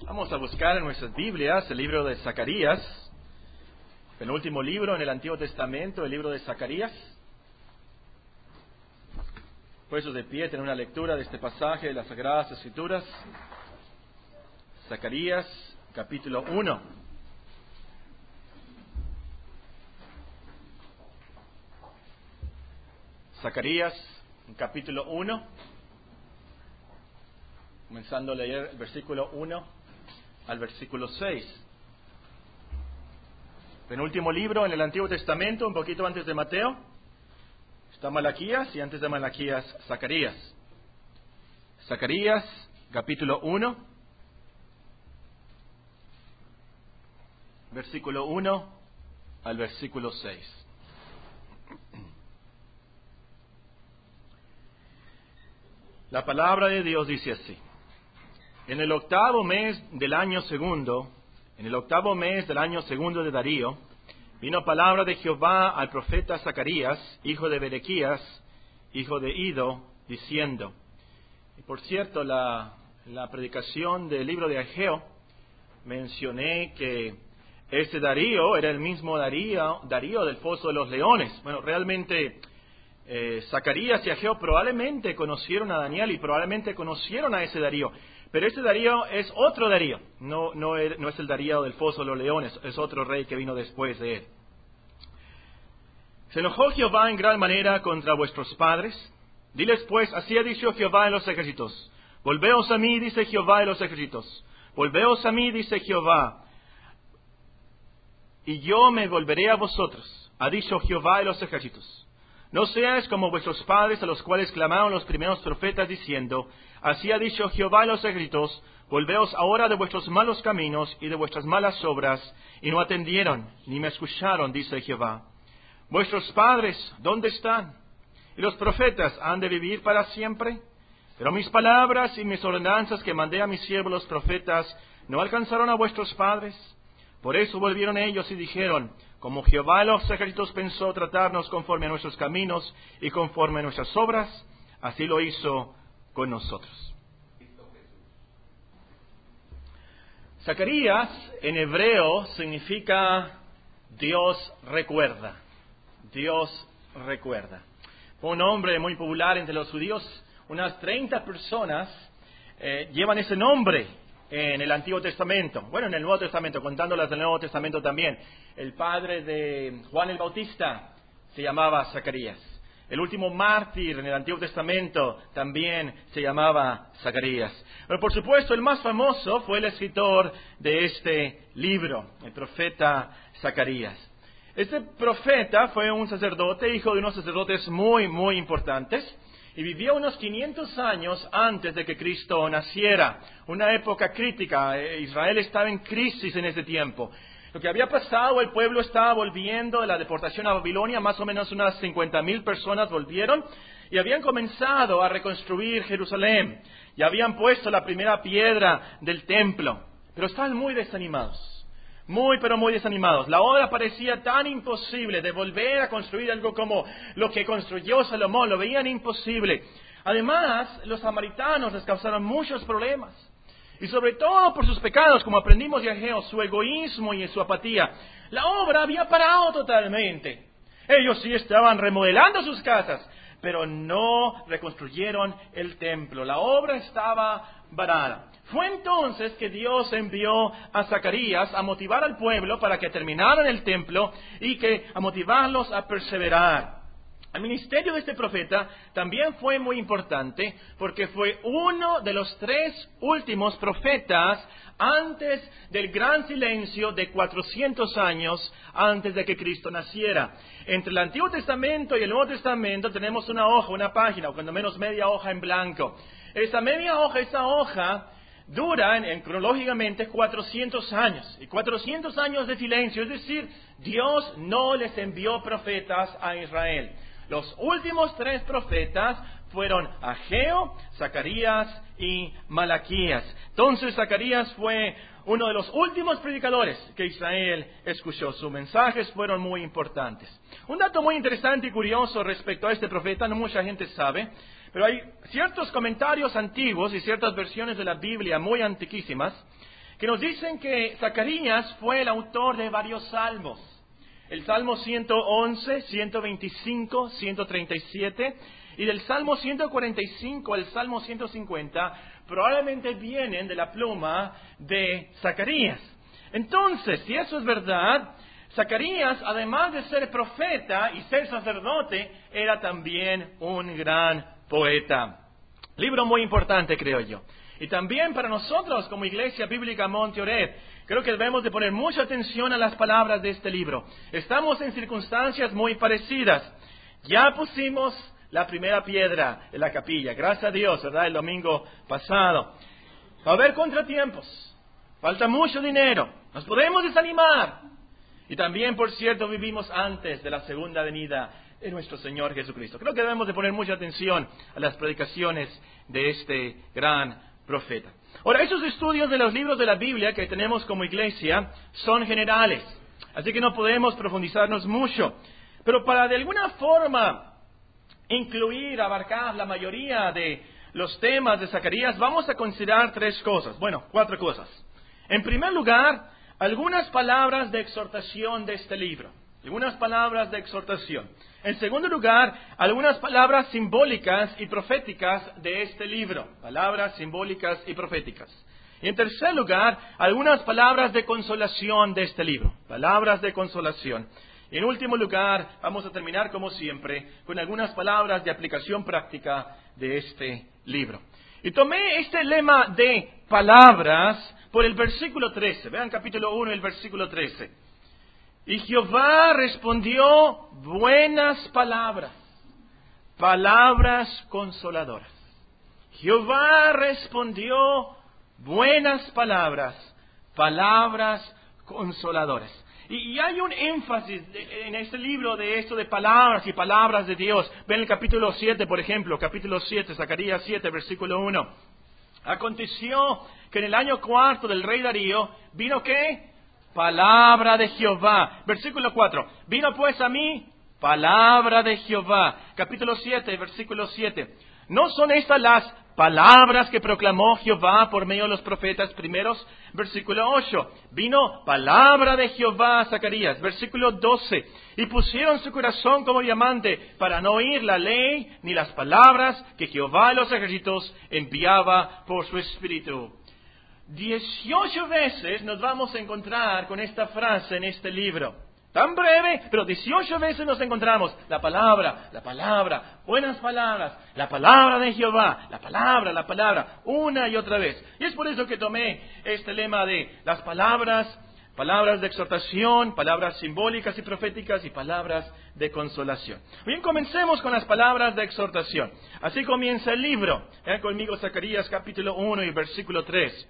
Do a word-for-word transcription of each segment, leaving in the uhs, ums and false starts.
Vamos a buscar en nuestras Biblias el libro de Zacarías, penúltimo libro en el Antiguo Testamento, el libro de Zacarías. Puestos de pie, tener una lectura de este pasaje de las Sagradas Escrituras. Zacarías, capítulo uno. Zacarías, capítulo uno. Comenzando a leer el versículo uno al versículo seis. Penúltimo libro en el Antiguo Testamento, un poquito antes de Mateo. Está Malaquías y antes de Malaquías, Zacarías. Zacarías, capítulo uno, versículo uno al versículo seis. La palabra de Dios dice así: En el octavo mes del año segundo, en el octavo mes del año segundo de Darío, vino palabra de Jehová al profeta Zacarías, hijo de Berequías, hijo de Ido, diciendo. Y por cierto, la, la predicación del libro de Ageo, mencioné que este Darío era el mismo Darío, Darío del foso de los leones. Bueno, realmente eh, Zacarías y Ageo probablemente conocieron a Daniel y probablemente conocieron a ese Darío. Pero ese Darío es otro Darío, no, no, es, no es el Darío del foso de los leones, es otro rey que vino después de él. Se enojó Jehová en gran manera contra vuestros padres. Diles pues, así ha dicho Jehová de los ejércitos. Volveos a mí, dice Jehová de los ejércitos. Volveos a mí, dice Jehová. Y yo me volveré a vosotros, ha dicho Jehová de los ejércitos. No seáis como vuestros padres, a los cuales clamaron los primeros profetas, diciendo, así ha dicho Jehová de los ejércitos, volveos ahora de vuestros malos caminos y de vuestras malas obras, y no atendieron, ni me escucharon, dice Jehová. Vuestros padres, ¿dónde están? Y los profetas, ¿han de vivir para siempre? Pero mis palabras y mis ordenanzas que mandé a mis siervos los profetas, ¿no alcanzaron a vuestros padres? Por eso volvieron ellos y dijeron, como Jehová de los ejércitos pensó tratarnos conforme a nuestros caminos y conforme a nuestras obras, así lo hizo con nosotros. Zacarías en hebreo significa Dios recuerda. Dios recuerda. Fue un nombre muy popular entre los judíos. Unas treinta personas eh, llevan ese nombre en el Antiguo Testamento. Bueno, en el Nuevo Testamento, contándolas del Nuevo Testamento también. El padre de Juan el Bautista se llamaba Zacarías. El último mártir en el Antiguo Testamento también se llamaba Zacarías. Pero por supuesto el más famoso fue el escritor de este libro, el profeta Zacarías. Este profeta fue un sacerdote, hijo de unos sacerdotes muy, muy importantes, y vivió unos quinientos años antes de que Cristo naciera. Una época crítica. Israel estaba en crisis en ese tiempo. Lo que había pasado, el pueblo estaba volviendo de la deportación a Babilonia, más o menos unas cincuenta mil personas volvieron y habían comenzado a reconstruir Jerusalén. Y habían puesto la primera piedra del templo, pero estaban muy desanimados. Muy, pero muy desanimados. La obra parecía tan imposible de volver a construir algo como lo que construyó Salomón. Lo veían imposible. Además, los samaritanos les causaron muchos problemas. Y sobre todo por sus pecados, como aprendimos de Ageo, su egoísmo y su apatía. La obra había parado totalmente. Ellos sí estaban remodelando sus casas, pero no reconstruyeron el templo. La obra estaba varada. Fue entonces que Dios envió a Zacarías a motivar al pueblo para que terminaran el templo y que a motivarlos a perseverar. El ministerio de este profeta también fue muy importante porque fue uno de los tres últimos profetas antes del gran silencio de cuatrocientos años antes de que Cristo naciera. Entre el Antiguo Testamento y el Nuevo Testamento tenemos una hoja, una página, o cuando menos media hoja en blanco. Esa media hoja, esa hoja dura en, en, cronológicamente cuatrocientos años. Y cuatrocientos años de silencio, es decir, Dios no les envió profetas a Israel. Los últimos tres profetas fueron Ageo, Zacarías y Malaquías. Entonces Zacarías fue uno de los últimos predicadores que Israel escuchó. Sus mensajes fueron muy importantes. Un dato muy interesante y curioso respecto a este profeta, no mucha gente sabe, pero hay ciertos comentarios antiguos y ciertas versiones de la Biblia muy antiquísimas que nos dicen que Zacarías fue el autor de varios salmos. El Salmo ciento once, ciento veinticinco, ciento treinta y siete, y del Salmo ciento cuarenta y cinco al Salmo ciento cincuenta, probablemente vienen de la pluma de Zacarías. Entonces, si eso es verdad, Zacarías, además de ser profeta y ser sacerdote, era también un gran poeta. Libro muy importante, creo yo. Y también para nosotros, como Iglesia Bíblica Monte Oreb, creo que debemos de poner mucha atención a las palabras de este libro. Estamos en circunstancias muy parecidas. Ya pusimos la primera piedra en la capilla, gracias a Dios, ¿verdad? El domingo pasado. Va a haber contratiempos, falta mucho dinero, nos podemos desanimar. Y también, por cierto, vivimos antes de la segunda venida de nuestro Señor Jesucristo. Creo que debemos de poner mucha atención a las predicaciones de este gran profeta. Ahora, esos estudios de los libros de la Biblia que tenemos como iglesia son generales, así que no podemos profundizarnos mucho. Pero para de alguna forma incluir, abarcar la mayoría de los temas de Zacarías, vamos a considerar tres cosas. Bueno, cuatro cosas. En primer lugar, algunas palabras de exhortación de este libro. Algunas palabras de exhortación. En segundo lugar, algunas palabras simbólicas y proféticas de este libro. Palabras simbólicas y proféticas. Y en tercer lugar, algunas palabras de consolación de este libro. Palabras de consolación. Y en último lugar, vamos a terminar como siempre con algunas palabras de aplicación práctica de este libro. Y tomé este lema de palabras por el versículo trece. Vean capítulo uno, el versículo trece. Y Jehová respondió buenas palabras, palabras consoladoras. Jehová respondió buenas palabras, palabras consoladoras. Y, y hay un énfasis de, en este libro de esto de palabras y palabras de Dios. Ven el capítulo siete, por ejemplo, capítulo siete, Zacarías siete, versículo uno. Aconteció que en el año cuarto del rey Darío vino ¿qué? Palabra de Jehová. Versículo cuatro. Vino pues a mí palabra de Jehová. Capítulo siete, versículo siete. ¿No son estas las palabras que proclamó Jehová por medio de los profetas primeros? Versículo ocho. Vino palabra de Jehová a Zacarías. Versículo doce. Y pusieron su corazón como diamante para no oír la ley ni las palabras que Jehová de los ejércitos enviaba por su espíritu. Dieciocho veces nos vamos a encontrar con esta frase en este libro. Tan breve, pero dieciocho veces nos encontramos. La palabra, la palabra, buenas palabras, la palabra de Jehová, la palabra, la palabra, una y otra vez. Y es por eso que tomé este lema de las palabras, palabras de exhortación, palabras simbólicas y proféticas y palabras de consolación. Bien, comencemos con las palabras de exhortación. Así comienza el libro. Vean conmigo Zacarías capítulo uno y versículo tres.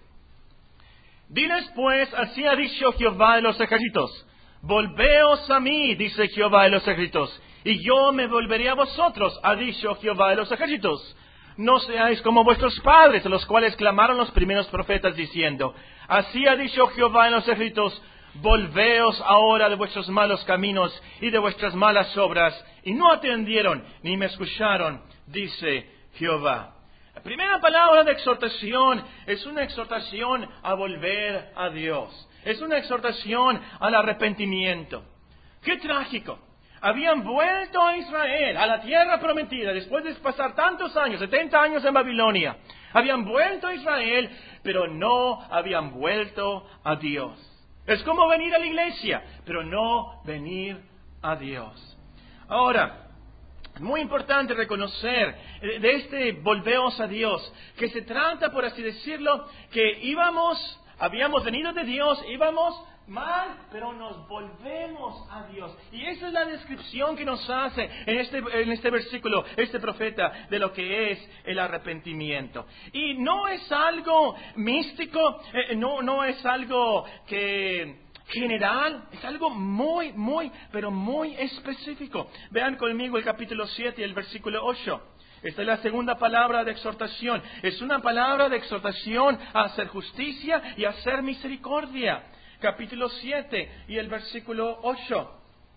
Diles pues, así ha dicho Jehová de los ejércitos. Volveos a mí, dice Jehová de los ejércitos, y yo me volveré a vosotros, ha dicho Jehová de los ejércitos. No seáis como vuestros padres, a los cuales clamaron los primeros profetas, diciendo, así ha dicho Jehová de los ejércitos, volveos ahora de vuestros malos caminos y de vuestras malas obras, y no atendieron ni me escucharon, dice Jehová. La primera palabra de exhortación es una exhortación a volver a Dios. Es una exhortación al arrepentimiento. ¡Qué trágico! Habían vuelto a Israel, a la tierra prometida, después de pasar tantos años, setenta años en Babilonia. Habían vuelto a Israel, pero no habían vuelto a Dios. Es como venir a la iglesia, pero no venir a Dios. Ahora, es muy importante reconocer de este volveos a Dios, que se trata, por así decirlo, que íbamos... Habíamos venido de Dios, íbamos mal, pero nos volvemos a Dios. Y esa es la descripción que nos hace en este, en este versículo, este profeta, de lo que es el arrepentimiento. Y no es algo místico, eh, no, no es algo que... general, es algo muy, muy, pero muy específico. Vean conmigo el capítulo siete y el versículo ocho. Esta es la segunda palabra de exhortación. Es una palabra de exhortación a hacer justicia y a hacer misericordia. Capítulo siete y el versículo ocho.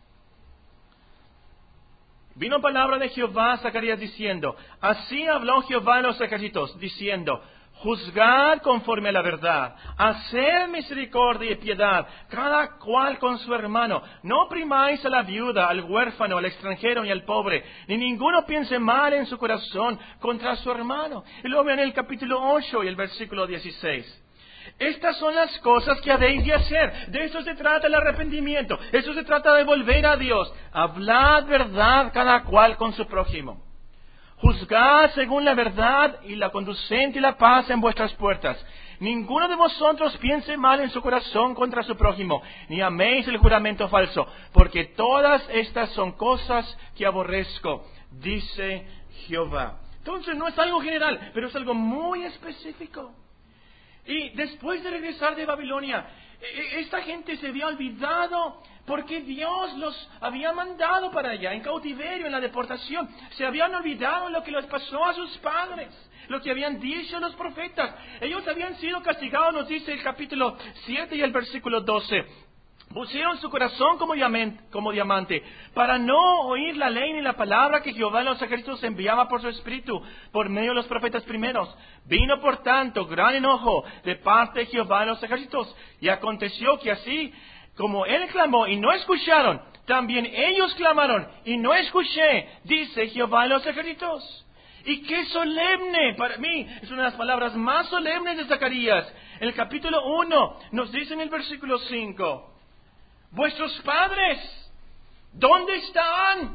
Vino palabra de Jehová a Zacarías diciendo, así habló Jehová de los ejércitos, diciendo, Juzgad conforme a la verdad, haced misericordia y piedad, cada cual con su hermano. No oprimáis a la viuda, al huérfano, al extranjero ni al pobre, ni ninguno piense mal en su corazón contra su hermano. Y luego en el capítulo ocho y el versículo dieciséis. Estas son las cosas que habéis de hacer. De eso se trata el arrepentimiento. Eso se trata de volver a Dios. Hablad verdad cada cual con su prójimo. Juzgad según la verdad y la conducente y la paz en vuestras puertas. Ninguno de vosotros piense mal en su corazón contra su prójimo, ni améis el juramento falso, porque todas estas son cosas que aborrezco, dice Jehová. Entonces no es algo general, pero es algo muy específico. Y después de regresar de Babilonia, esta gente se había olvidado porque Dios los había mandado para allá, en cautiverio, en la deportación. Se habían olvidado lo que les pasó a sus padres, lo que habían dicho los profetas. Ellos habían sido castigados, nos dice el capítulo siete y el versículo doce. Pusieron su corazón como diamante, como diamante, para no oír la ley ni la palabra que Jehová de los ejércitos enviaba por su espíritu, por medio de los profetas primeros. Vino por tanto gran enojo de parte de Jehová de los ejércitos, y aconteció que así como él clamó y no escucharon, también ellos clamaron y no escuché, dice Jehová de los ejércitos. Y qué solemne, para mí, es una de las palabras más solemnes de Zacarías. En el capítulo uno nos dice en el versículo cinco, vuestros padres, ¿dónde están?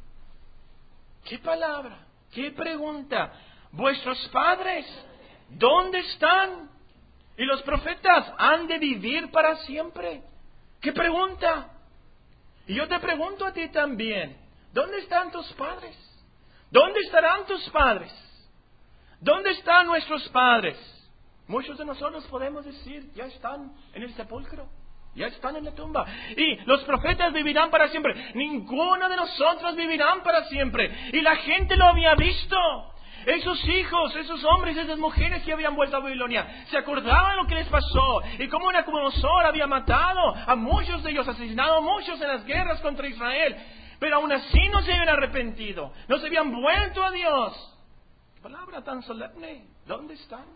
¿Qué palabra? ¿Qué pregunta? Vuestros padres, ¿dónde están? Y los profetas han de vivir para siempre. ¿Qué pregunta? Y yo te pregunto a ti también, ¿dónde están tus padres? ¿Dónde estarán tus padres? ¿Dónde están nuestros padres? Muchos de nosotros podemos decir, ya están en el sepulcro. Ya están en la tumba. Y los profetas vivirán para siempre. Ninguno de nosotros vivirán para siempre. Y la gente lo había visto. Esos hijos, esos hombres, esas mujeres que habían vuelto a Babilonia, se acordaban lo que les pasó. Y cómo Nabucodonosor había matado a muchos de ellos, asesinado a muchos en las guerras contra Israel. Pero aún así no se habían arrepentido. No se habían vuelto a Dios. Palabra tan solemne. ¿Dónde están?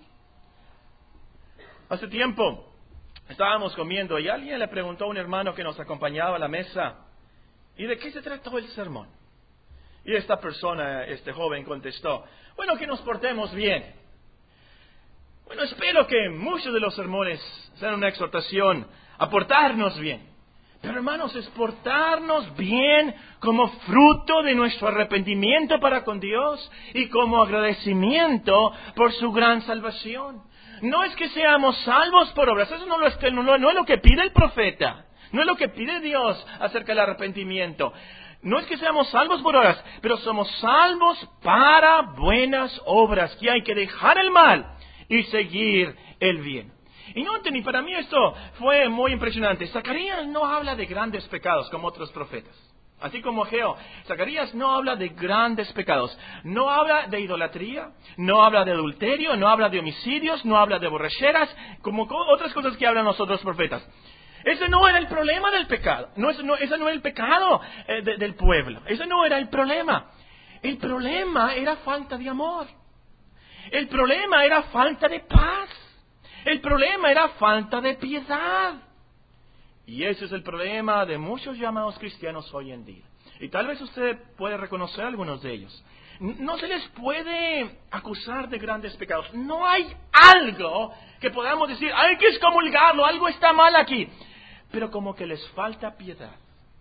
Hace tiempo estábamos comiendo y alguien le preguntó a un hermano que nos acompañaba a la mesa, ¿y de qué se trató el sermón? Y esta persona, este joven, contestó, bueno, que nos portemos bien. Bueno, espero que muchos de los sermones sean una exhortación a portarnos bien. Pero hermanos, es portarnos bien como fruto de nuestro arrepentimiento para con Dios y como agradecimiento por su gran salvación. No es que seamos salvos por obras, eso no, lo es, no, no es lo que pide el profeta, no es lo que pide Dios acerca del arrepentimiento. No es que seamos salvos por obras, pero somos salvos para buenas obras, que hay que dejar el mal y seguir el bien. Y noten, y para mí esto fue muy impresionante, Zacarías no habla de grandes pecados como otros profetas. Así como Ageo, Zacarías no habla de grandes pecados, no habla de idolatría, no habla de adulterio, no habla de homicidios, no habla de borracheras, como otras cosas que hablan los otros profetas. Ese no era el problema del pecado, no, ese, no, ese no era el pecado eh, de, del pueblo, ese no era el problema. El problema era falta de amor, el problema era falta de paz, el problema era falta de piedad. Y ese es el problema de muchos llamados cristianos hoy en día. Y tal vez usted puede reconocer algunos de ellos. No se les puede acusar de grandes pecados. No hay algo que podamos decir, hay que excomulgarlo, algo está mal aquí. Pero como que les falta piedad.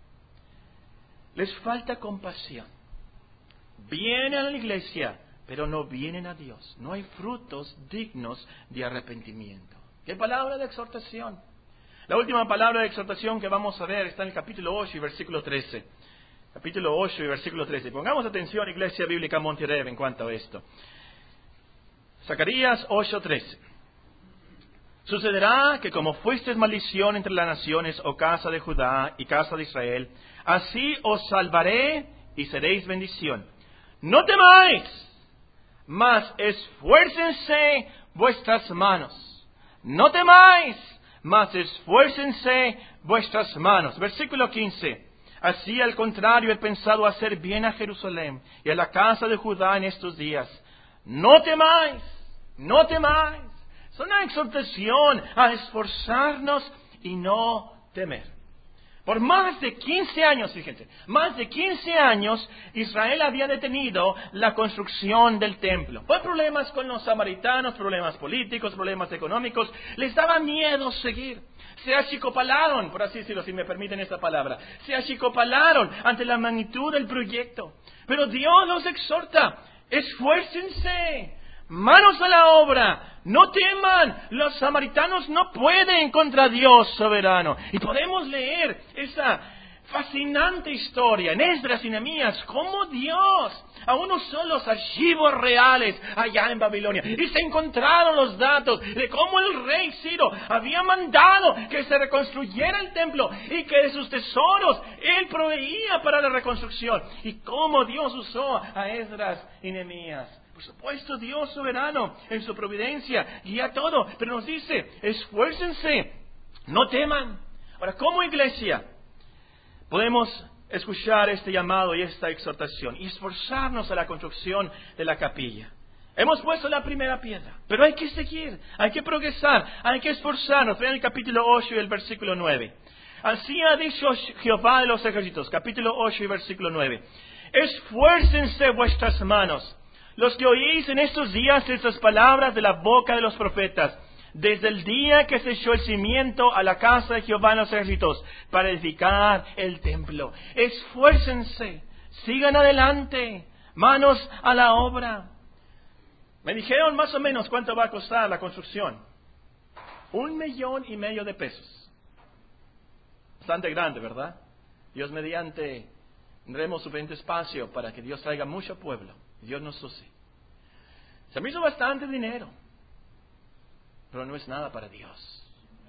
Les falta compasión. Vienen a la iglesia, pero no vienen a Dios. No hay frutos dignos de arrepentimiento. ¿Qué palabra de exhortación? La última palabra de exhortación que vamos a ver está en el capítulo ocho y versículo trece. Capítulo ocho y versículo trece. Pongamos atención, Iglesia Bíblica Monterrey, en cuanto a esto. Zacarías ocho trece. Sucederá que como fuisteis maldición entre las naciones, oh casa de Judá y casa de Israel, así os salvaré y seréis bendición. No temáis, mas esfuércense vuestras manos. No temáis, mas esfuércense vuestras manos. Versículo quince. Así al contrario he pensado hacer bien a Jerusalén y a la casa de Judá en estos días. No temáis, no temáis. Es una exhortación a esforzarnos y no temer. Por más de quince años, fíjense, más de quince años, Israel había detenido la construcción del templo. Por problemas con los samaritanos, problemas políticos, problemas económicos, les daba miedo seguir. Se achicopalaron, por así decirlo, si me permiten esta palabra, se achicopalaron ante la magnitud del proyecto. Pero Dios los exhorta, esfuércense, manos a la obra, no teman, los samaritanos no pueden contra Dios soberano. Y podemos leer esa fascinante historia en Esdras y Nehemías, cómo Dios a unos solos archivos reales allá en Babilonia, y se encontraron los datos de cómo el rey Ciro había mandado que se reconstruyera el templo y que de sus tesoros él proveía para la reconstrucción, y cómo Dios usó a Esdras y Nehemías. Por supuesto, Dios soberano en su providencia guía todo, pero nos dice, esfuércense, no teman. Ahora, como iglesia, podemos escuchar este llamado y esta exhortación y esforzarnos a la construcción de la capilla. Hemos puesto la primera piedra, pero hay que seguir, hay que progresar, hay que esforzarnos. Vean el capítulo ocho y el versículo nueve. Así ha dicho Jehová de los ejércitos, capítulo ocho y versículo nueve. Esfuércense vuestras manos, los que oís en estos días estas palabras de la boca de los profetas, desde el día que se echó el cimiento a la casa de Jehová en los ejércitos, para edificar el templo. Esfuércense, sigan adelante, manos a la obra. Me dijeron más o menos cuánto va a costar la construcción. Un millón y medio de pesos. Bastante grande, ¿verdad? Dios mediante, tendremos suficiente espacio para que Dios traiga mucho pueblo. Dios nos use. Se me hizo bastante dinero, pero no es nada para Dios.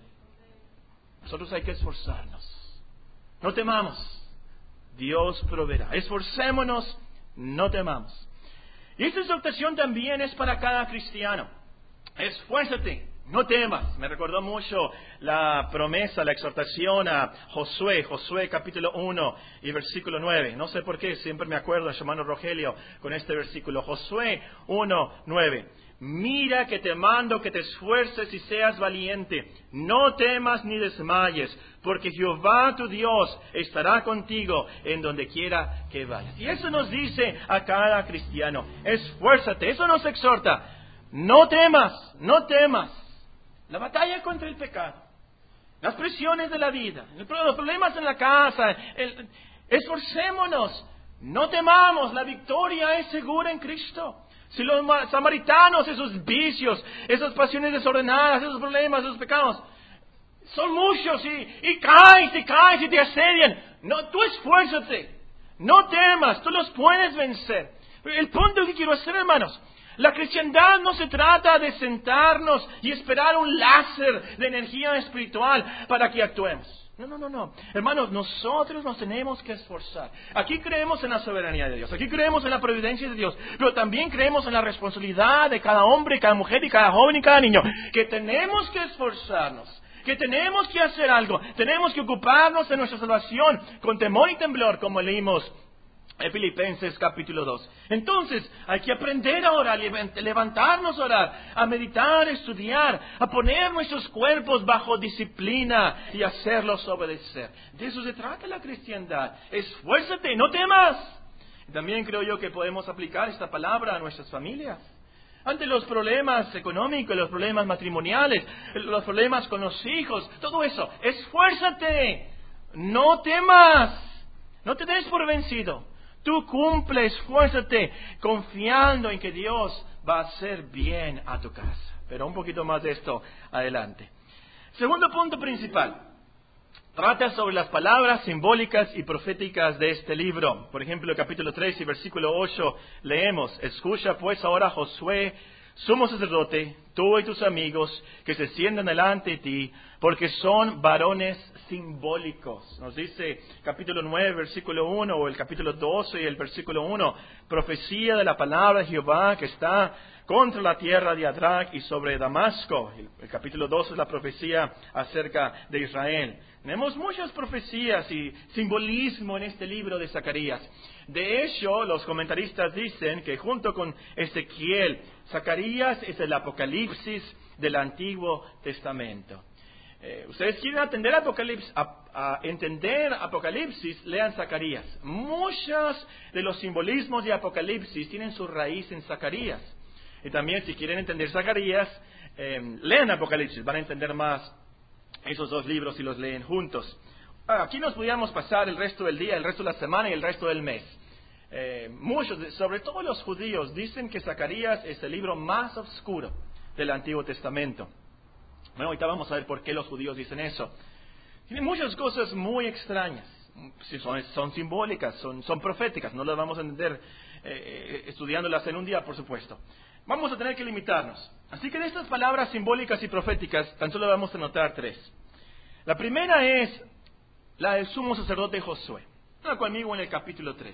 Nosotros hay que esforzarnos. No temamos. Dios proveerá. Esforcémonos, no temamos. Y esta exhortación también es para cada cristiano. Esfuérzate, no temas. Me recordó mucho la promesa, la exhortación a Josué, Josué capítulo uno y versículo nueve. No sé por qué, siempre me acuerdo de su hermano Rogelio con este versículo. Josué uno, nueve. Mira que te mando que te esfuerces y seas valiente. No temas ni desmayes, porque Jehová tu Dios estará contigo en donde quiera que vayas. Y eso nos dice a cada cristiano. Esfuérzate, eso nos exhorta. No temas, no temas. La batalla contra el pecado, las presiones de la vida, los problemas en la casa, el, esforcémonos, no temamos, la victoria es segura en Cristo. Si los samaritanos, esos vicios, esas pasiones desordenadas, esos problemas, esos pecados, son muchos y, y caes y caes y te asedian, no, tú esfuérzate, no temas, tú los puedes vencer. El punto que quiero hacer, hermanos, la cristiandad no se trata de sentarnos y esperar un láser de energía espiritual para que actuemos. No, no, no, no. Hermanos, nosotros nos tenemos que esforzar. Aquí creemos en la soberanía de Dios. Aquí creemos en la providencia de Dios. Pero también creemos en la responsabilidad de cada hombre, cada mujer y cada joven y cada niño. Que tenemos que esforzarnos. Que tenemos que hacer algo. Tenemos que ocuparnos de nuestra salvación con temor y temblor, como leímos en Filipenses capítulo dos. Entonces, hay que aprender a orar, levantarnos a orar, a meditar, a estudiar, a poner nuestros cuerpos bajo disciplina y hacerlos obedecer. De eso se trata la cristiandad. Esfuérzate, no temas. También creo yo que podemos aplicar esta palabra a nuestras familias. Ante los problemas económicos, los problemas matrimoniales, los problemas con los hijos, todo eso, esfuérzate, no temas, no te des por vencido. Tú cumple, esfuérzate, confiando en que Dios va a hacer bien a tu casa. Pero un poquito más de esto adelante. Segundo punto principal. Trata sobre las palabras simbólicas y proféticas de este libro. Por ejemplo, capítulo tres y versículo ocho leemos: Escucha pues ahora, Josué, sumo sacerdote, tú y tus amigos que se sientan delante de ti, porque son varones simbólicos. Nos dice capítulo nueve, versículo uno, o el capítulo doce y el versículo uno, profecía de la palabra de Jehová que está contra la tierra de Adrac y sobre Damasco. El, el capítulo dos es la profecía acerca de Israel. Tenemos muchas profecías y simbolismo en este libro de Zacarías. De hecho, los comentaristas dicen que junto con Ezequiel, Zacarías es el Apocalipsis del Antiguo Testamento. Eh, ustedes quieren atender Apocalipsis, a, a entender Apocalipsis, lean Zacarías. Muchos de los simbolismos de Apocalipsis tienen su raíz en Zacarías. Y también, si quieren entender Zacarías, eh, lean Apocalipsis, van a entender más esos dos libros si los leen juntos. Ah, aquí nos podríamos pasar el resto del día, el resto de la semana y el resto del mes. Eh, muchos, sobre todo los judíos, dicen que Zacarías es el libro más oscuro del Antiguo Testamento. Bueno, ahorita vamos a ver por qué los judíos dicen eso. Tiene muchas cosas muy extrañas. Sí, son, son simbólicas, son, son proféticas. No las vamos a entender eh, estudiándolas en un día, por supuesto. Vamos a tener que limitarnos. Así que de estas palabras simbólicas y proféticas, tan solo vamos a notar tres. La primera es la del sumo sacerdote Josué. Venga conmigo en el capítulo tres.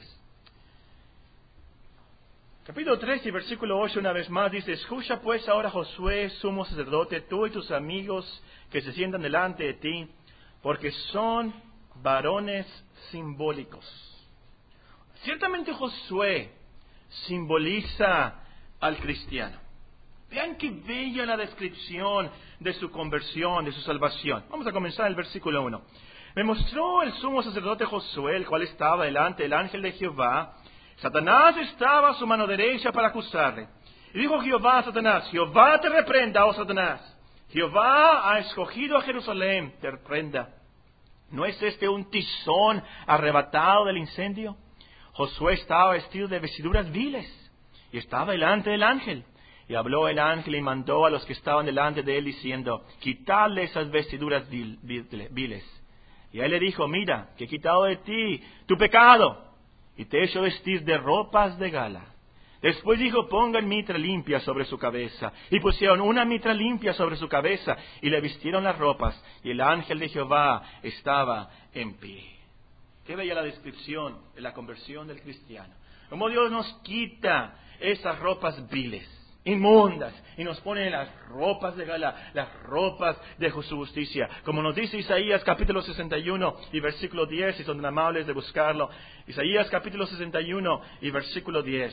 Capítulo tres y versículo ocho una vez más dice: escucha pues ahora, Josué, sumo sacerdote, tú y tus amigos que se sientan delante de ti, porque son varones simbólicos. Ciertamente Josué simboliza al cristiano. Vean qué bella la descripción de su conversión, de su salvación. Vamos a comenzar el versículo uno. Me mostró el sumo sacerdote Josué, el cual estaba delante del ángel de Jehová. Satanás estaba a su mano derecha para acusarle. Y dijo Jehová a Satanás: Jehová te reprenda, oh Satanás. Jehová ha escogido a Jerusalén, te reprenda. ¿No es este un tizón arrebatado del incendio? Josué estaba vestido de vestiduras viles y estaba delante del ángel. Y habló el ángel y mandó a los que estaban delante de él diciendo: quitadle esas vestiduras vil, vil, viles. Y él le dijo: mira, que he quitado de ti tu pecado y te he hecho vestir de ropas de gala. Después dijo: pongan mitra limpia sobre su cabeza. Y pusieron una mitra limpia sobre su cabeza y le vistieron las ropas. Y el ángel de Jehová estaba en pie. Qué bella la descripción de la conversión del cristiano. Como Dios nos quita esas ropas viles, inmundas, y nos pone las ropas de gala, las ropas de su justicia. Como nos dice Isaías capítulo sesenta y uno y versículo diez, si son amables de buscarlo. Isaías capítulo sesenta y uno y versículo diez.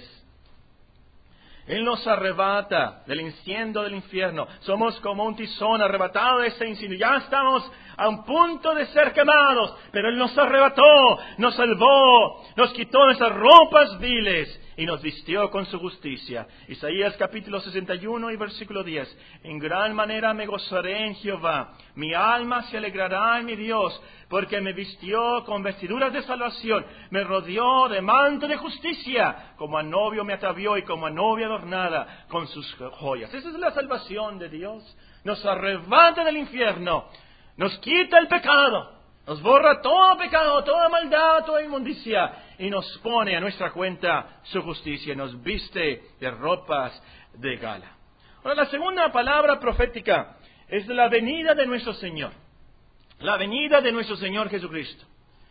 Él nos arrebata del incendio del infierno. Somos como un tizón arrebatado de ese incendio. Ya estamos a un punto de ser quemados, pero Él nos arrebató, nos salvó, nos quitó esas ropas viles y nos vistió con su justicia. Isaías capítulo sesenta y uno y versículo diez. En gran manera me gozaré en Jehová. Mi alma se alegrará en mi Dios, porque me vistió con vestiduras de salvación, me rodeó de manto de justicia, como a novio me atavió y como a novia adornada con sus joyas. Esa es la salvación de Dios. Nos arrebata del infierno, nos quita el pecado, nos borra todo pecado, toda maldad, toda inmundicia, y nos pone a nuestra cuenta su justicia, nos viste de ropas de gala. Ahora, la segunda palabra profética es la venida de nuestro Señor. La venida de nuestro Señor Jesucristo.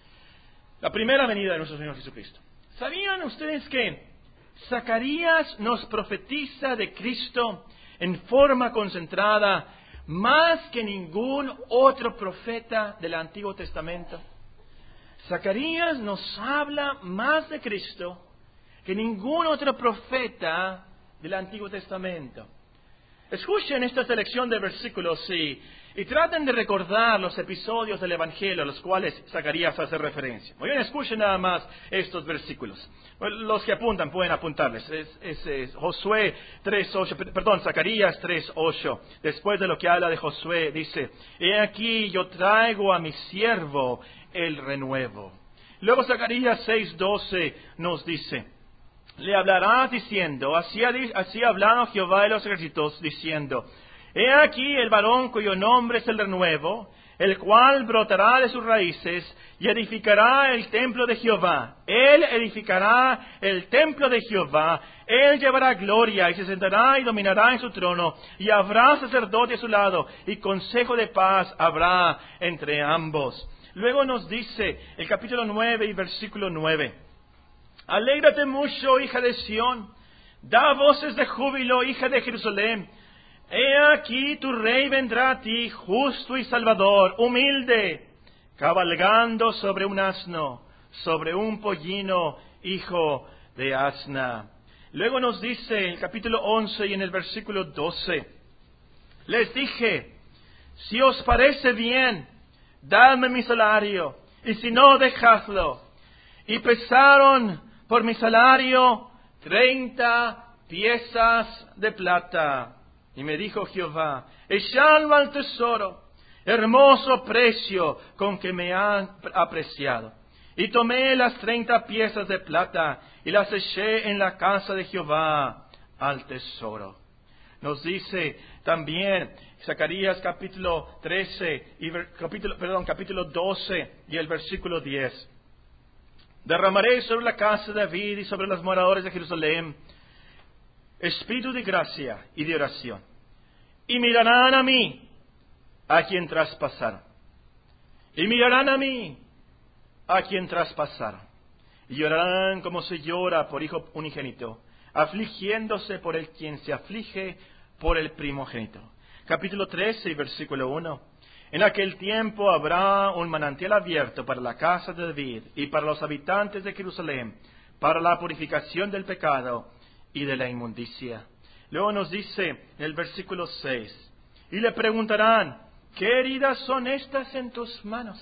La primera venida de nuestro Señor Jesucristo. ¿Sabían ustedes que Zacarías nos profetiza de Cristo en forma concentrada más que ningún otro profeta del Antiguo Testamento? Zacarías nos habla más de Cristo que ningún otro profeta del Antiguo Testamento. Escuchen esta selección de versículos y, y traten de recordar los episodios del Evangelio a los cuales Zacarías hace referencia. Muy bien, escuchen nada más estos versículos. Los que apuntan pueden apuntarles. Es, es, es Josué tres ocho, perdón, Zacarías tres ocho. Después de lo que habla de Josué, dice: he aquí yo traigo a mi siervo el renuevo. Luego Zacarías seis doce nos dice: le hablarás diciendo, así ha, así ha hablado Jehová de los ejércitos, diciendo: he aquí el varón cuyo nombre es el renuevo, el cual brotará de sus raíces y edificará el templo de Jehová. Él edificará el templo de Jehová, él llevará gloria y se sentará y dominará en su trono, y habrá sacerdote a su lado, y consejo de paz habrá entre ambos. Luego nos dice el capítulo nueve y versículo nueve: alégrate mucho, hija de Sión, Da voces de júbilo, hija de Jerusalén. He aquí tu rey vendrá a ti, justo y salvador, humilde, cabalgando sobre un asno, sobre un pollino, hijo de asna. Luego nos dice en el capítulo once y en el versículo doce, les dije, si os parece bien, dadme mi salario, y si no, dejadlo. Y pesaron por mi salario treinta piezas de plata. Y me dijo Jehová, echadlo al tesoro, hermoso precio con que me han apreciado. Y tomé las treinta piezas de plata y las eché en la casa de Jehová al tesoro. Nos dice también Zacarías capítulo trece y ver, capítulo, perdón, capítulo doce y el versículo diez. Derramaré sobre la casa de David y sobre los moradores de Jerusalén espíritu de gracia y de oración. Y mirarán a mí, a quien traspasaron. Y mirarán a mí, a quien traspasaron. Y llorarán como se llora por hijo unigénito, afligiéndose por el quien se aflige por el primogénito. Capítulo trece y versículo uno. En aquel tiempo habrá un manantial abierto para la casa de David y para los habitantes de Jerusalén, para la purificación del pecado y de la inmundicia. Luego nos dice en el versículo seis, y le preguntarán, ¿qué heridas son estas en tus manos?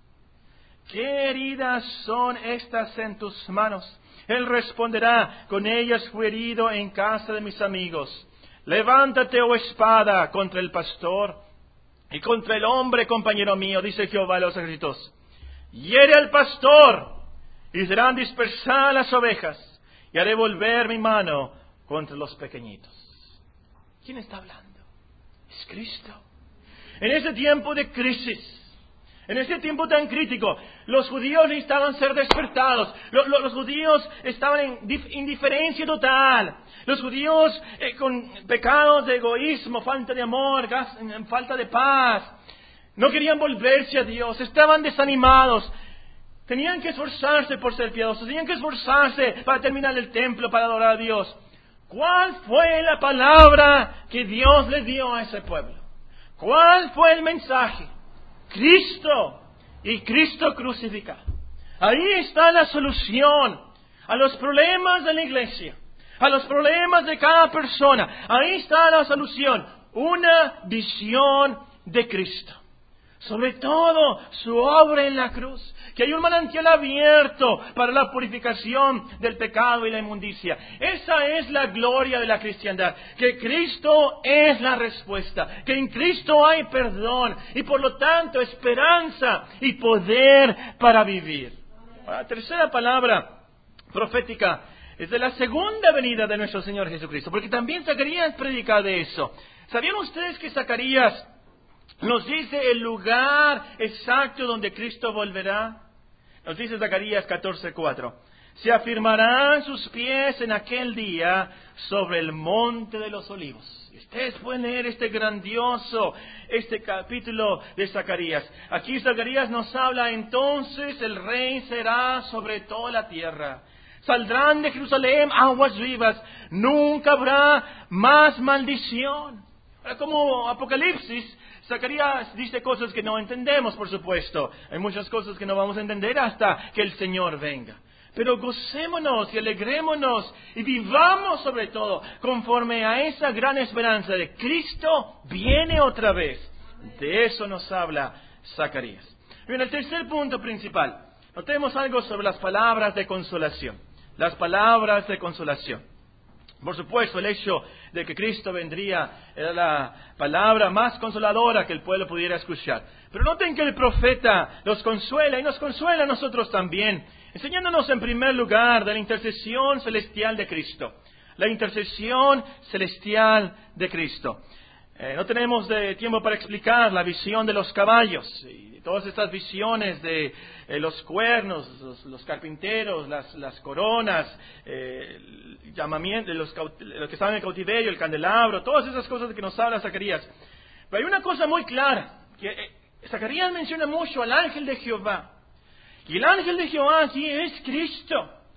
¿Qué heridas son estas en tus manos? Él responderá, con ellas fui herido en casa de mis amigos. Levántate, oh espada, contra el pastor y contra el hombre compañero mío, dice Jehová de los ejércitos. Hiere al pastor y serán dispersadas las ovejas, y haré volver mi mano contra los pequeñitos. ¿Quién está hablando? Es Cristo. En ese tiempo de crisis, en ese tiempo tan crítico, los judíos necesitaban ser despertados. Los, los, los judíos estaban en dif, indiferencia total. Los judíos eh, con pecados de egoísmo, falta de amor, gas, falta de paz. No querían volverse a Dios, estaban desanimados. Tenían que esforzarse por ser piadosos, tenían que esforzarse para terminar el templo, para adorar a Dios. ¿Cuál fue la palabra que Dios le dio a ese pueblo? ¿Cuál fue el mensaje? Cristo y Cristo crucificado. Ahí está la solución a los problemas de la iglesia, a los problemas de cada persona. Ahí está la solución, una visión de Cristo. Sobre todo su obra en la cruz, que hay un manantial abierto para la purificación del pecado y la inmundicia. Esa es la gloria de la cristiandad, que Cristo es la respuesta, que en Cristo hay perdón y por lo tanto esperanza y poder para vivir. La tercera palabra profética es de la segunda venida de nuestro Señor Jesucristo, porque también Zacarías predica de eso. ¿Sabían ustedes que Zacarías nos dice el lugar exacto donde Cristo volverá? Nos dice Zacarías catorce cuatro. Se afirmarán sus pies en aquel día sobre el monte de los olivos. Y ustedes pueden leer este grandioso, este capítulo de Zacarías. Aquí Zacarías nos habla, entonces el rey será sobre toda la tierra. Saldrán de Jerusalén aguas vivas. Nunca habrá más maldición. Ahora, como Apocalipsis, Zacarías dice cosas que no entendemos, por supuesto. Hay muchas cosas que no vamos a entender hasta que el Señor venga. Pero gocémonos y alegrémonos y vivamos sobre todo conforme a esa gran esperanza de Cristo viene otra vez. De eso nos habla Zacarías. Bien, el tercer punto principal. Notemos algo sobre las palabras de consolación. Las palabras de consolación. Por supuesto, el hecho de que Cristo vendría era la palabra más consoladora que el pueblo pudiera escuchar. Pero noten que el profeta los consuela y nos consuela a nosotros también, enseñándonos en primer lugar de la intercesión celestial de Cristo. La intercesión celestial de Cristo. Eh, no tenemos de tiempo para explicar la visión de los caballos y todas estas visiones de eh, los cuernos, los, los carpinteros, las, las coronas, eh, el llamamiento, los, los que estaban en el cautiverio, el candelabro, todas esas cosas que nos habla Zacarías. Pero hay una cosa muy clara, que eh, Zacarías menciona mucho al ángel de Jehová. Y el ángel de Jehová aquí es Cristo.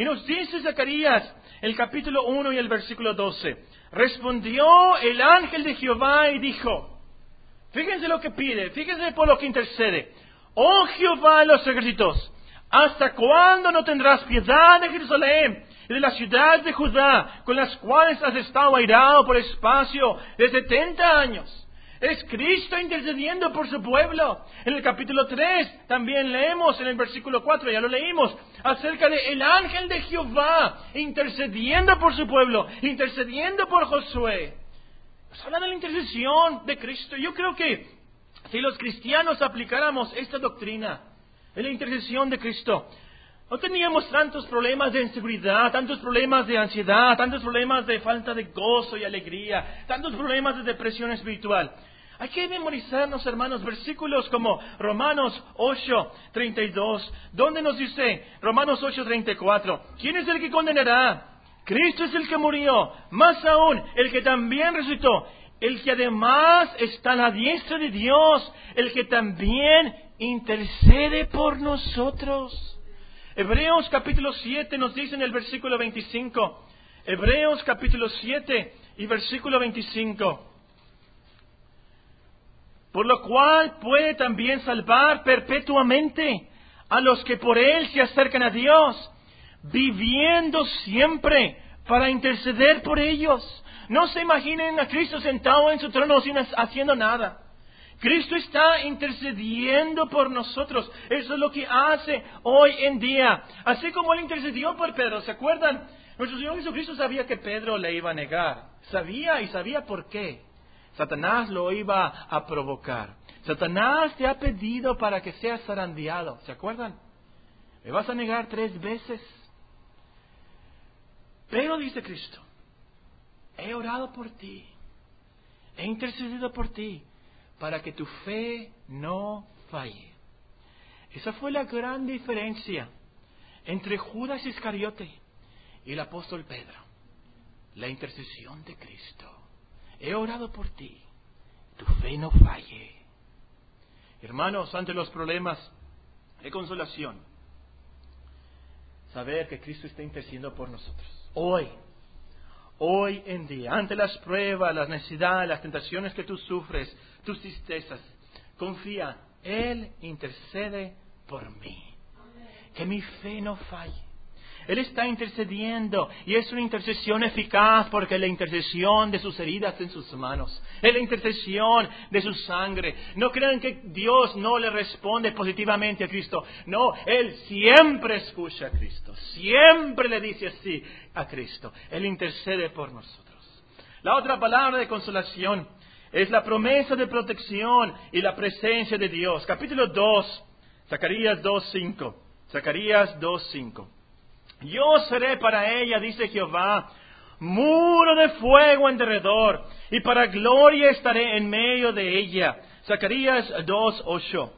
Y nos dice Zacarías, el capítulo uno y el versículo doce. Respondió el ángel de Jehová y dijo, fíjense lo que pide, fíjense por lo que intercede. Oh Jehová de los ejércitos, ¿hasta cuándo no tendrás piedad de Jerusalén y de la ciudad de Judá, con las cuales has estado airado por espacio de setenta años? Es Cristo intercediendo por su pueblo. En el capítulo tres también leemos en el versículo cuatro, ya lo leímos, acerca de el ángel de Jehová intercediendo por su pueblo, intercediendo por Josué. Nos habla de la intercesión de Cristo. Yo creo que si los cristianos aplicáramos esta doctrina de la intercesión de Cristo, no teníamos tantos problemas de inseguridad, tantos problemas de ansiedad, tantos problemas de falta de gozo y alegría, tantos problemas de depresión espiritual. Hay que memorizarnos, hermanos, versículos como Romanos ocho, treinta y dos, donde nos dice Romanos ocho, treinta y cuatro, ¿quién es el que condenará? Cristo es el que murió, más aún, el que también resucitó, el que además está a la diestra de Dios, el que también intercede por nosotros. Hebreos capítulo siete nos dice en el versículo veinticinco, Hebreos capítulo siete y versículo veinticinco, por lo cual puede también salvar perpetuamente a los que por él se acercan a Dios, viviendo siempre para interceder por ellos. No se imaginen a Cristo sentado en su trono sin haciendo nada. Cristo está intercediendo por nosotros. Eso es lo que hace hoy en día. Así como Él intercedió por Pedro. ¿Se acuerdan? Nuestro Señor Jesucristo sabía que Pedro le iba a negar. Sabía y sabía por qué. Satanás lo iba a provocar. Satanás te ha pedido para que seas zarandeado. ¿Se acuerdan? Me vas a negar tres veces. Pero dice Cristo, he orado por ti. He intercedido por ti para que tu fe no falle. Esa fue la gran diferencia entre Judas Iscariote y el apóstol Pedro. La intercesión de Cristo. He orado por ti. Tu fe no falle. Hermanos, ante los problemas de consolación, saber que Cristo está intercediendo por nosotros. Hoy, hoy en día, ante las pruebas, las necesidades, las tentaciones que tú sufres, tus tristezas, confía, Él intercede por mí. Que mi fe no falle. Él está intercediendo y es una intercesión eficaz porque la intercesión de sus heridas en sus manos, es la intercesión de su sangre. No crean que Dios no le responde positivamente a Cristo. No, Él siempre escucha a Cristo, siempre le dice así a Cristo. Él intercede por nosotros. La otra palabra de consolación es la promesa de protección y la presencia de Dios. Capítulo dos, Zacarías dos, cinco. Zacarías dos, cinco. Yo seré para ella, dice Jehová, muro de fuego en derredor, y para gloria estaré en medio de ella. Zacarías dos, ocho.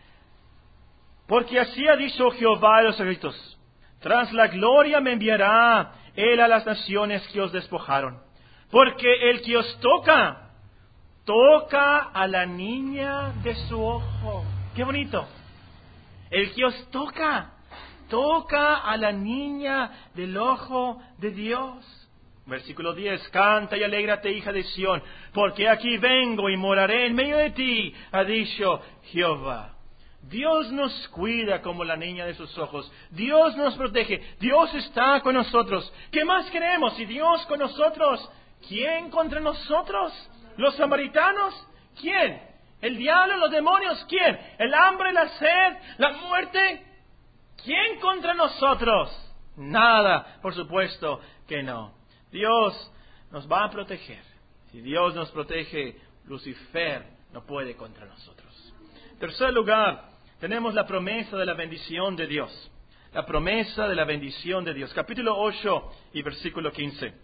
Porque así ha dicho Jehová de los ejércitos, tras la gloria me enviará Él a las naciones que os despojaron. Porque el que os toca, toca a la niña de su ojo. ¡Qué bonito! El que os toca, toca a la niña del ojo de Dios. Versículo diez. Canta y alégrate, hija de Sión, porque aquí vengo y moraré en medio de ti, ha dicho Jehová. Dios nos cuida como la niña de sus ojos. Dios nos protege. Dios está con nosotros. ¿Qué más queremos? Si Dios con nosotros, ¿quién contra nosotros? ¿Los samaritanos? ¿Quién? ¿El diablo? ¿Los demonios? ¿Quién? ¿El hambre? ¿La sed? ¿La muerte? ¿Quién contra nosotros? Nada, por supuesto que no. Dios nos va a proteger. Si Dios nos protege, Lucifer no puede contra nosotros. En tercer lugar, tenemos la promesa de la bendición de Dios. La promesa de la bendición de Dios. Capítulo ocho y versículo quince.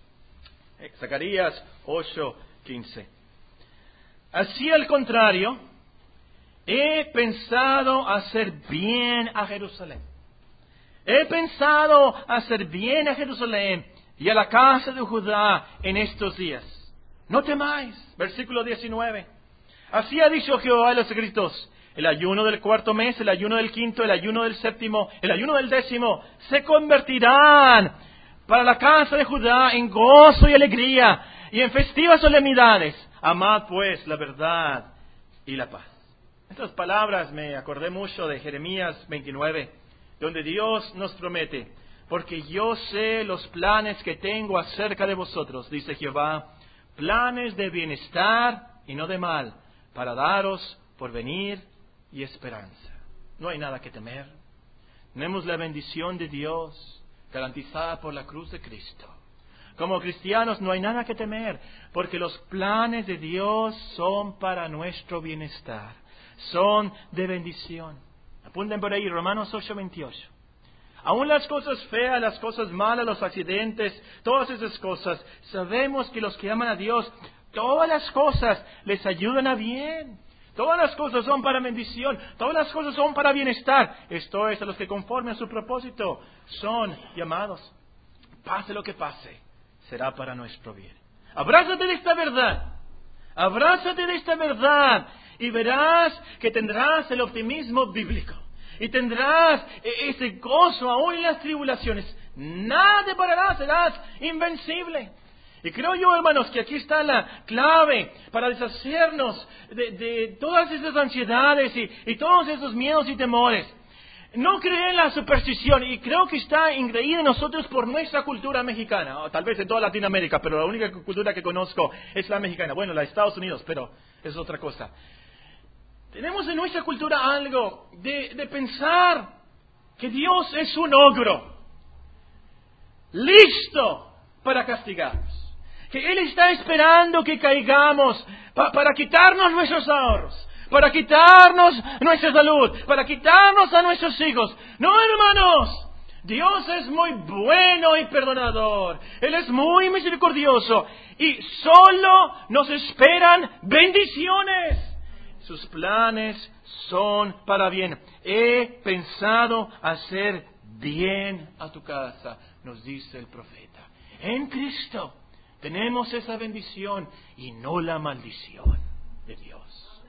Zacarías ocho, quince. Así al contrario, he pensado hacer bien a Jerusalén. He pensado hacer bien a Jerusalén y a la casa de Judá en estos días. No temáis. Versículo diecinueve. Así ha dicho Jehová de los ejércitos. el ayuno del cuarto mes, el ayuno del quinto, el ayuno del séptimo, el ayuno del décimo, se convertirán para la casa de Judá en gozo y alegría y en festivas solemnidades. Amad pues la verdad y la paz. Estas palabras me acordé mucho de Jeremías veintinueve, donde Dios nos promete: porque yo sé los planes que tengo acerca de vosotros, dice Jehová, planes de bienestar y no de mal, para daros porvenir y esperanza. No hay nada que temer. Tenemos la bendición de Dios garantizada por la cruz de Cristo. Como cristianos no hay nada que temer, porque los planes de Dios son para nuestro bienestar, son de bendición. Apunten por ahí, Romanos ocho veintiocho. Aún las cosas feas, las cosas malas, los accidentes, todas esas cosas, sabemos que los que aman a Dios, todas las cosas les ayudan a bien. Todas las cosas son para bendición, todas las cosas son para bienestar. Esto es, a los que conforme a su propósito son llamados. Pase lo que pase, será para nuestro bien. Abrázate de esta verdad, abrázate de esta verdad y verás que tendrás el optimismo bíblico. Y tendrás ese gozo aún en las tribulaciones. Nada te parará, serás invencible. Y creo yo, hermanos, que aquí está la clave para deshacernos de, de todas esas ansiedades y, y todos esos miedos y temores. No creer en la superstición, y creo que está ingreída en nosotros por nuestra cultura mexicana, o tal vez en toda Latinoamérica, pero la única cultura que conozco es la mexicana. Bueno, la de Estados Unidos, pero es otra cosa. Tenemos en nuestra cultura algo de, de pensar que Dios es un ogro, listo para castigarnos. Que Él está esperando que caigamos pa, para quitarnos nuestros ahorros, para quitarnos nuestra salud, para quitarnos a nuestros hijos. No, hermanos, Dios es muy bueno y perdonador. Él es muy misericordioso y solo nos esperan bendiciones. Sus planes son para bien. He pensado hacer bien a tu casa, nos dice el profeta. En Cristo tenemos esa bendición y no la maldición de Dios.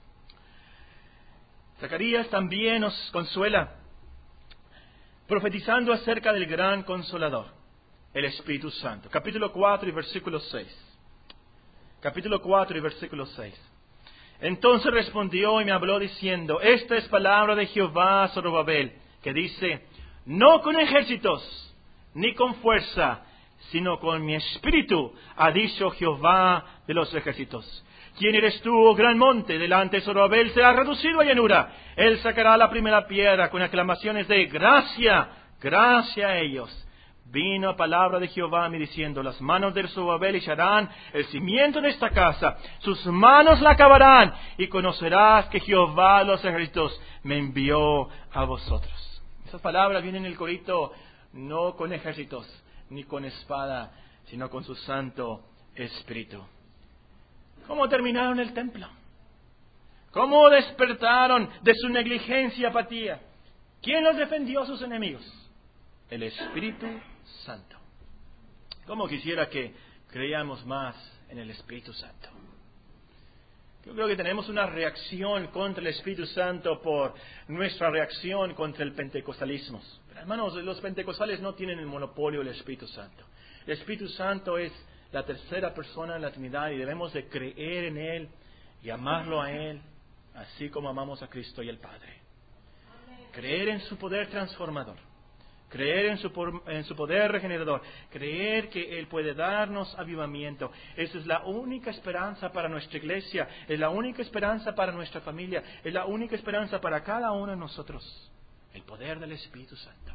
Zacarías también nos consuela, profetizando acerca del gran Consolador, el Espíritu Santo. Capítulo cuatro y versículo seis. Capítulo cuatro y versículo seis. Entonces respondió y me habló diciendo: esta es palabra de Jehová a Zorobabel, que dice: no con ejércitos, ni con fuerza, sino con mi espíritu, ha dicho Jehová de los ejércitos. ¿Quién eres tú, oh gran monte? Delante de Zorobabel será reducido a llanura. Él sacará la primera piedra con aclamaciones de gracia, gracia a ellos. Vino palabra de Jehová a mí diciendo: las manos de Zorobabel echarán el cimiento de esta casa, sus manos la acabarán, y conocerás que Jehová de los ejércitos me envió a vosotros. Esas palabras vienen en el corito, no con ejércitos, ni con espada, sino con su Santo Espíritu. ¿Cómo terminaron el templo? ¿Cómo despertaron de su negligencia y apatía? ¿Quién los defendió a sus enemigos? El Espíritu Santo. ¿Cómo quisiera que creamos más en el Espíritu Santo? Yo creo que tenemos una reacción contra el Espíritu Santo por nuestra reacción contra el pentecostalismo. Pero hermanos, los pentecostales no tienen el monopolio del Espíritu Santo. El Espíritu Santo es la tercera persona de la Trinidad y debemos de creer en Él y amarlo a Él, así como amamos a Cristo y el Padre. Creer en su poder transformador. Creer en su, en su poder regenerador. Creer que Él puede darnos avivamiento. Esa es la única esperanza para nuestra iglesia. Es la única esperanza para nuestra familia. Es la única esperanza para cada uno de nosotros. El poder del Espíritu Santo.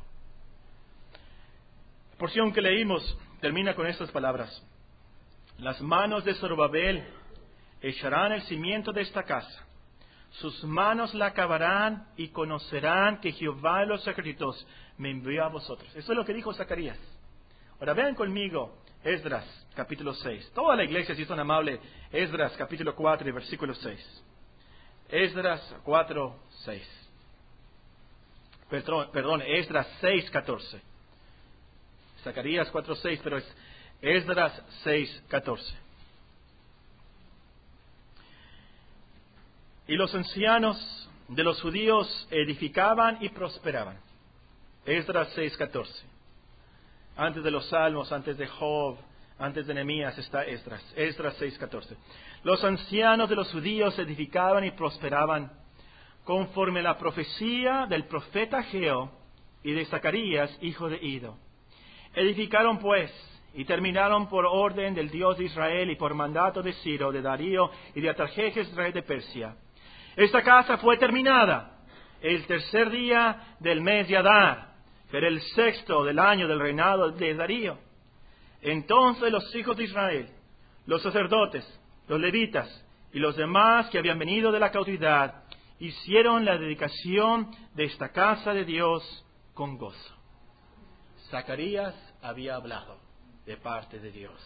La porción que leímos termina con estas palabras. Las manos de Zorobabel echarán el cimiento de esta casa. Sus manos la acabarán y conocerán que Jehová de los ejércitos me envió a vosotros. Eso es lo que dijo Zacarías. Ahora vean conmigo Esdras capítulo seis. Toda la iglesia, si son amables, Esdras capítulo cuatro y versículo seis. Esdras cuatro, seis. Perdón, perdón, Esdras seis, catorce. Zacarías cuatro, seis, pero es Esdras seis, catorce. Y los ancianos de los judíos edificaban y prosperaban. Esdras seis catorce. Antes de los Salmos, antes de Job, antes de Nehemías está Esdras. Esdras seis catorce. Los ancianos de los judíos edificaban y prosperaban conforme a la profecía del profeta Ageo y de Zacarías, hijo de Ido. Edificaron pues y terminaron por orden del Dios de Israel y por mandato de Ciro, de Darío y de Artajerjes, rey de Persia. Esta casa fue terminada el tercer día del mes de Adar, que era el sexto del año del reinado de Darío. Entonces los hijos de Israel, los sacerdotes, los levitas y los demás que habían venido de la cautividad, hicieron la dedicación de esta casa de Dios con gozo. Zacarías había hablado de parte de Dios.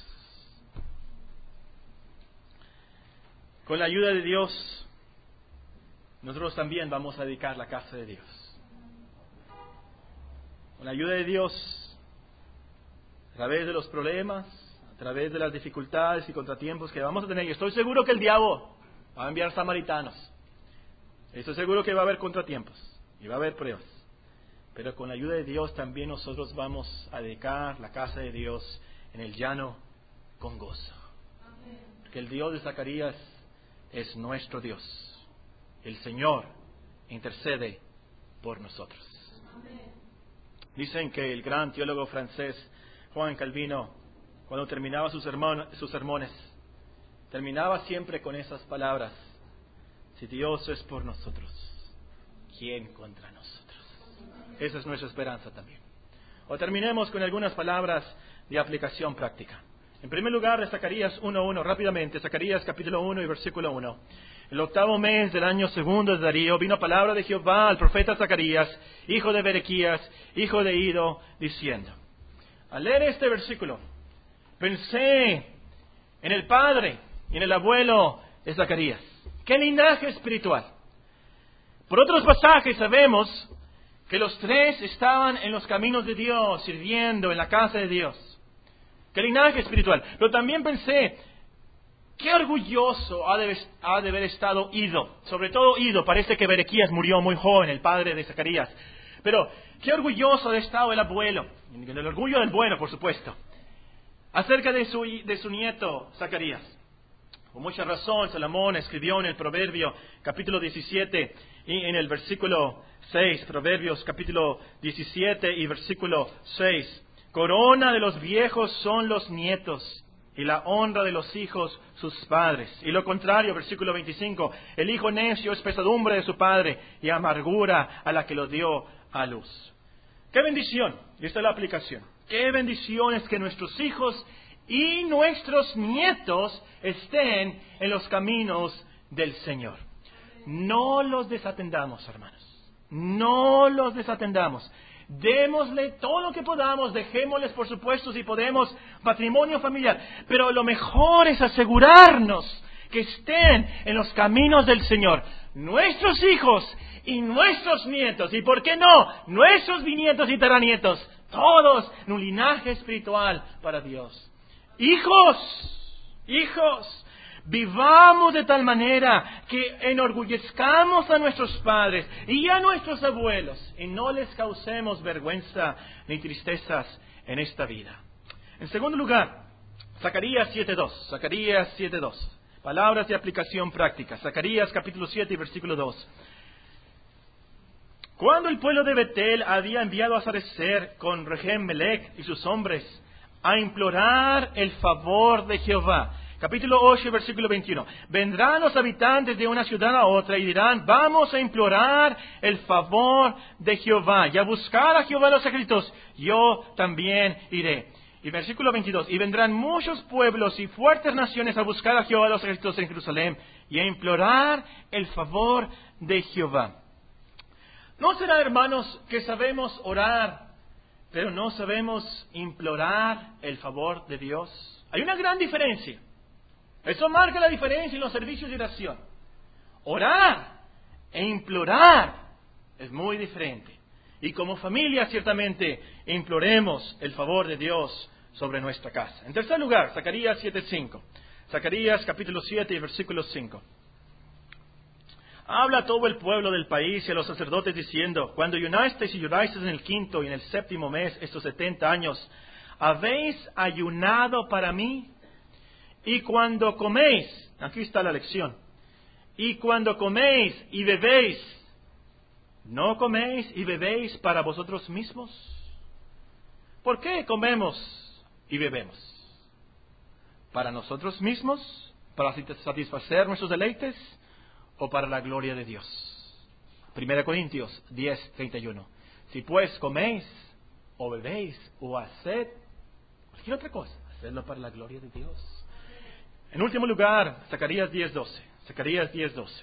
Con la ayuda de Dios, nosotros también vamos a dedicar la casa de Dios. Con la ayuda de Dios, a través de los problemas, a través de las dificultades y contratiempos que vamos a tener, y estoy seguro que el diablo va a enviar samaritanos. Estoy seguro que va a haber contratiempos y va a haber pruebas. Pero con la ayuda de Dios también nosotros vamos a dedicar la casa de Dios en el llano con gozo. Porque el Dios de Zacarías es nuestro Dios. El Señor intercede por nosotros. Dicen que el gran teólogo francés Juan Calvino, cuando terminaba sus, sermon, sus sermones, terminaba siempre con esas palabras: si Dios es por nosotros, ¿quién contra nosotros? Esa es nuestra esperanza también. O terminemos con algunas palabras de aplicación práctica. En primer lugar, de Zacarías uno uno, rápidamente, Zacarías capítulo uno y versículo uno. El octavo mes del año segundo de Darío, vino palabra de Jehová al profeta Zacarías, hijo de Berequías, hijo de Ido, diciendo. Al leer este versículo, pensé en el padre y en el abuelo de Zacarías. ¡Qué linaje espiritual! Por otros pasajes sabemos que los tres estaban en los caminos de Dios, sirviendo en la casa de Dios. ¡Qué linaje espiritual! Pero también pensé, qué orgulloso ha de, ha de haber estado Ido. Sobre todo Ido, parece que Berequías murió muy joven, el padre de Zacarías. Pero qué orgulloso ha estado el abuelo, el orgullo del bueno, por supuesto, acerca de su, de su nieto Zacarías. Con mucha razón, Salomón escribió en el Proverbio capítulo diecisiete y en el versículo seis, Proverbios capítulo diecisiete y versículo seis. Corona de los viejos son los nietos, y la honra de los hijos sus padres. Y lo contrario, versículo veinticinco, el hijo necio es pesadumbre de su padre, y amargura a la que lo dio a luz. ¡Qué bendición! Y esta es la aplicación. ¡Qué bendición es que nuestros hijos y nuestros nietos estén en los caminos del Señor! No los desatendamos, hermanos. No los desatendamos. Démosle todo lo que podamos, dejémosles, por supuesto, si podemos, patrimonio familiar. Pero lo mejor es asegurarnos que estén en los caminos del Señor. Nuestros hijos y nuestros nietos, y por qué no, nuestros bisnietos y tataranietos, todos en un linaje espiritual para Dios. Hijos, hijos, vivamos de tal manera que enorgullezcamos a nuestros padres y a nuestros abuelos y no les causemos vergüenza ni tristezas en esta vida. En segundo lugar, Zacarías siete dos. Zacarías siete dos. Palabras de aplicación práctica. Zacarías capítulo siete y versículo dos. Cuando el pueblo de Betel había enviado a Sarecer con Regem Melech y sus hombres a implorar el favor de Jehová. Capítulo ocho, versículo veintiuno. Vendrán los habitantes de una ciudad a otra y dirán, vamos a implorar el favor de Jehová y a buscar a Jehová los ejércitos. Yo también iré. Y versículo veintidós. Y vendrán muchos pueblos y fuertes naciones a buscar a Jehová los ejércitos en Jerusalén y a implorar el favor de Jehová. ¿No será, hermanos, que sabemos orar, pero no sabemos implorar el favor de Dios? Hay una gran diferencia. Eso marca la diferencia en los servicios de oración. Orar e implorar es muy diferente. Y como familia, ciertamente, imploremos el favor de Dios sobre nuestra casa. En tercer lugar, Zacarías siete cinco. Zacarías capítulo siete y versículo cinco. Habla a todo el pueblo del país y a los sacerdotes diciendo, cuando ayunasteis y llorasteis en el quinto y en el séptimo mes, estos setenta años, ¿habéis ayunado para mí? Y cuando coméis, aquí está la lección, y cuando coméis y bebéis, ¿no coméis y bebéis para vosotros mismos? ¿Por qué comemos y bebemos? ¿Para nosotros mismos? ¿Para satisfacer nuestros deleites? ¿O para la gloria de Dios? Primera Corintios diez, treinta y uno. Si pues coméis o bebéis o haced cualquier otra cosa, hacedlo para la gloria de Dios. En último lugar, Zacarías diez, doce. Zacarías diez, doce.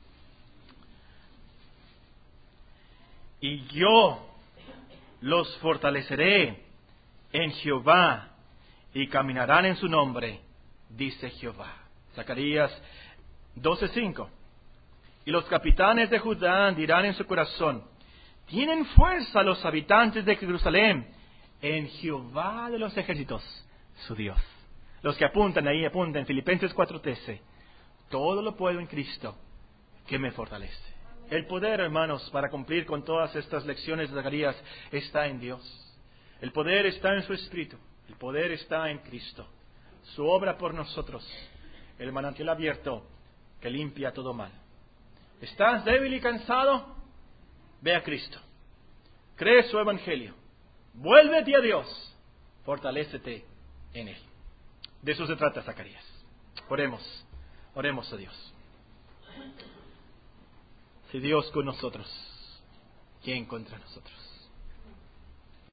Y yo los fortaleceré en Jehová y caminarán en su nombre, dice Jehová. Zacarías doce, cinco. Y los capitanes de Judá dirán en su corazón, tienen fuerza los habitantes de Jerusalén en Jehová de los ejércitos, su Dios. Los que apuntan ahí, apuntan, Filipenses cuatro, trece. Todo lo puedo en Cristo, que me fortalece. El poder, hermanos, para cumplir con todas estas lecciones de Zacarías está en Dios. El poder está en su Espíritu. El poder está en Cristo. Su obra por nosotros. El manantial abierto que limpia todo mal. ¿Estás débil y cansado? Ve a Cristo. Cree su evangelio. Vuélvete a Dios. Fortalécete en Él. De eso se trata Zacarías. Oremos. Oremos a Dios. Si Dios con nosotros, ¿quién contra nosotros?